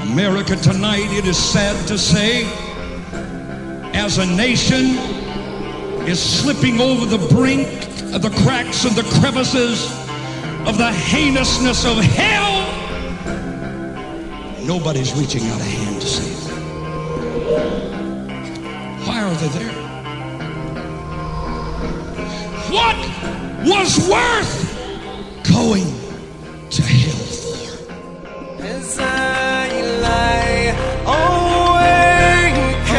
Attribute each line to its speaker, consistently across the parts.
Speaker 1: America tonight, it is sad to say, as a nation, is slipping over the brink of the cracks and the crevices of the heinousness of hell. Nobody's reaching out a hand to save them. Why are they there? What was worth going to hell for?
Speaker 2: As I lie awake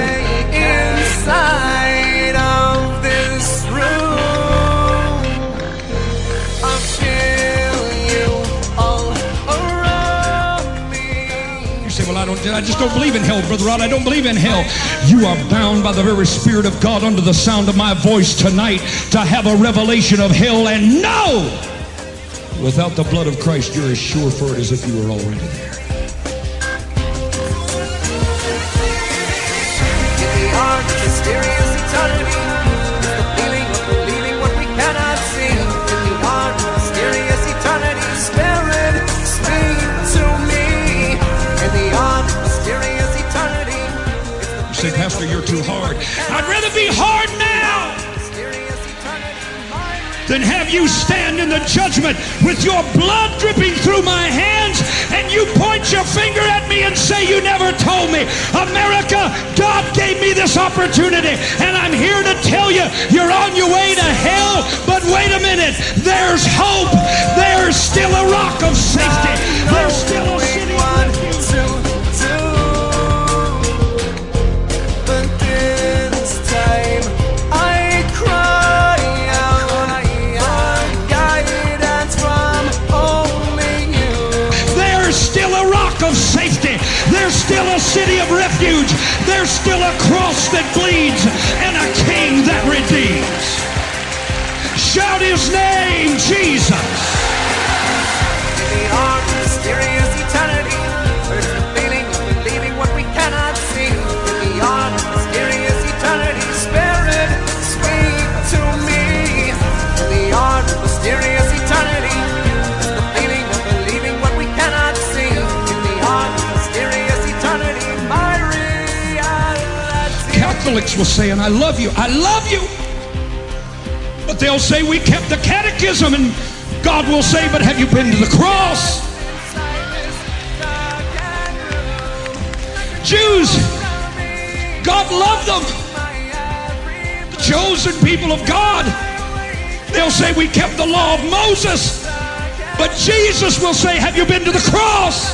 Speaker 2: inside of this room, I feel you all around me.
Speaker 1: You say, well, I just don't believe in hell, Brother Rod. I don't believe in hell. You are bound by the very Spirit of God under the sound of my voice tonight to have a revelation of hell and know without the blood of Christ, you're as sure for it as if you were already there.
Speaker 2: In the arms of mysterious eternity, the feeling of believing what we cannot see. In the arms of mysterious eternity, Spirit, speak to me. In the arms of mysterious eternity.
Speaker 1: You say, Pastor, you're too hard. I'd rather be hard now than have you stand in the judgment with your blood dripping through my hands and you point your finger at me and say you never told me. America, God gave me this opportunity and I'm here to tell you you're on your way to hell, but wait a minute, there's hope. There's still a rock of safety. There's still a city of refuge.
Speaker 2: But this time I cry out, guidance from only you.
Speaker 1: There's still a rock of safety. There's still a city of refuge. There's still a cross that bleeds and a king that redeems. Shout his name, Jesus.
Speaker 2: In the arms of mysterious eternity, there's the feeling of believing what we cannot see. In the arms of mysterious eternity, Spirit, speak to me. In the arms of mysterious eternity, there's the feeling of believing what we cannot see. In the arms of mysterious eternity, my reality.
Speaker 1: Catholics will say, and I love you, I love you. But they'll say, we kept the catechism, and God will say, but have you been to the cross? Jews, God loved them. The chosen people of God. They'll say, we kept the law of Moses. But Jesus will say, have you been to the cross?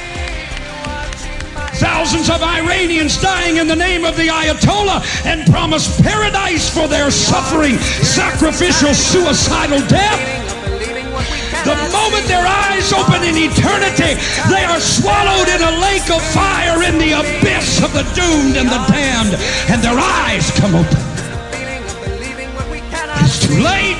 Speaker 1: Thousands of Iranians dying in the name of the Ayatollah and promised paradise for their suffering, sacrificial, suicidal death. The moment their eyes open in eternity, they are swallowed in a lake of fire in the abyss of the doomed and the damned, and their eyes come open. It's too late.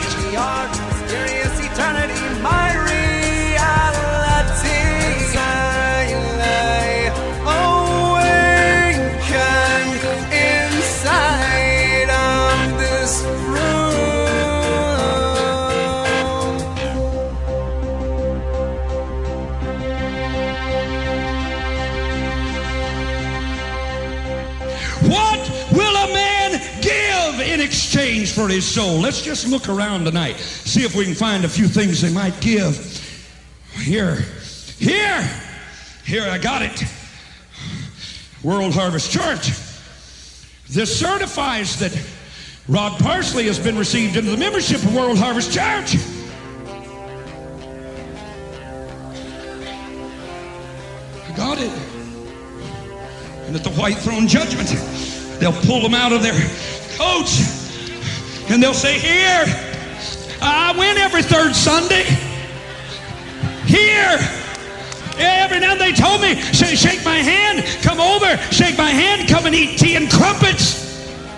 Speaker 1: Exchange for his soul. Let's just look around tonight, see if we can find a few things they might give. Here, I got it. World Harvest Church. This certifies that Rod Parsley has been received into the membership of World Harvest Church. I got it. And at the white throne judgment, they'll pull them out of their coats and they'll say, here, I win every third Sunday. Here. Every now and then they told me, say, shake my hand, come over, shake my hand, come and eat tea and crumpets.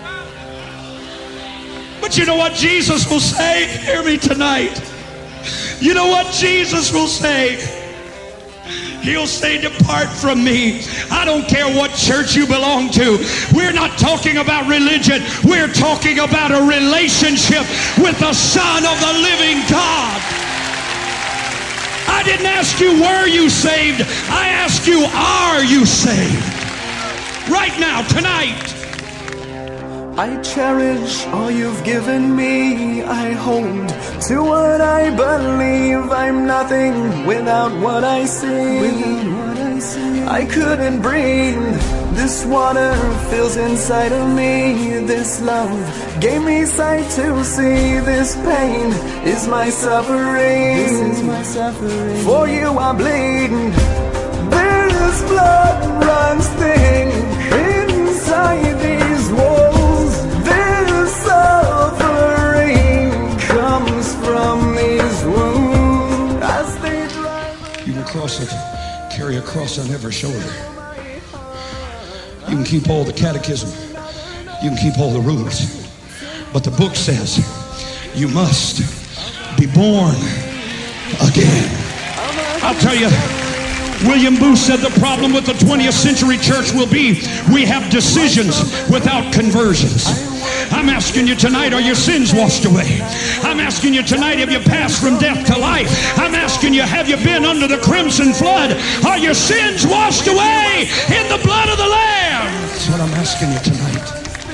Speaker 1: But you know what Jesus will say? Hear me tonight. You know what Jesus will say? He'll say, depart from me. I don't care what church you belong to. We're not talking about religion. We're talking about a relationship with the Son of the living God. I didn't ask you, were you saved? I ask you, are you saved? Right now, tonight.
Speaker 2: I cherish all you've given me. I hold to what I believe. I'm nothing without what I see. I couldn't breathe. This water fills inside of me. This love gave me sight to see. This pain is my suffering. For you I bleed. This blood runs thin inside these walls. This suffering comes from these wounds as they drive.
Speaker 1: You can cross it, carry a cross on every shoulder. You can keep all the catechism. You can keep all the rules. But the book says you must be born again. I'll tell you, William Booth said the problem with the 20th century church will be we have decisions without conversions. I'm asking you tonight, are your sins washed away? I'm asking you tonight, have you passed from death to life? I'm asking you, have you been under the crimson flood? Are your sins washed away in the blood of the Lamb? That's what I'm asking you tonight.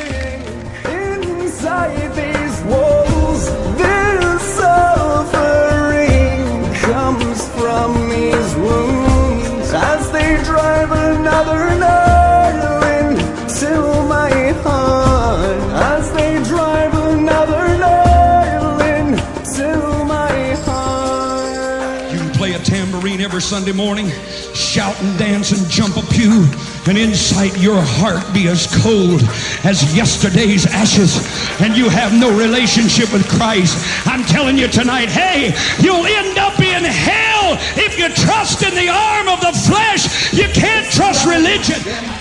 Speaker 2: Inside these walls, this suffering comes from these wounds as they drive another nail into my heart. As they drive another nail into my heart.
Speaker 1: You can play a tambourine every Sunday morning, shout and dance and jump a pew, and inside your heart be as cold as yesterday's ashes, and you have no relationship with Christ. I'm telling you tonight, hey, you'll end up in hell if you trust in the arm of the flesh. You can't trust religion.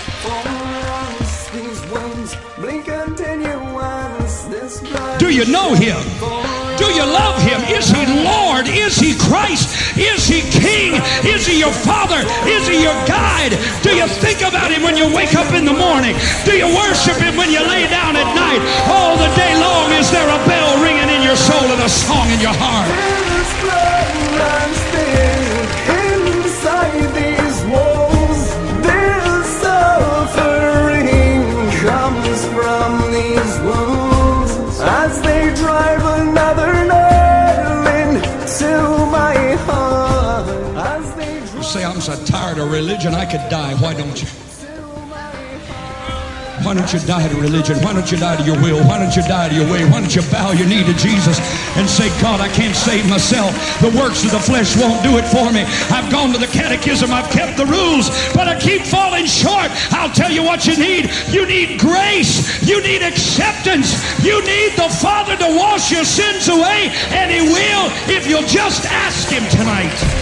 Speaker 1: Do you know him? Do you love him? Is he Lord? Is he Christ? Is he King? Is he your Father? Is he your guide? Do you think about him when you wake up in the morning? Do you worship him when you lay down at night? All the day long, is there a bell ringing in your soul and a song in your heart?
Speaker 2: This blood runs thin inside these walls. This suffering comes from these wounds as they drive another nail into my heart. As they
Speaker 1: You say, I'm so tired of religion, I could die. Why don't you? Why don't you die to religion? Why don't you die to your will? Why don't you die to your way? Why don't you bow your knee to Jesus and say, God, I can't save myself. The works of the flesh won't do it for me. I've gone to the catechism. I've kept the rules, but I keep falling short. I'll tell you what you need. You need grace. You need acceptance. You need the Father to wash your sins away, and he will if you'll just ask him tonight.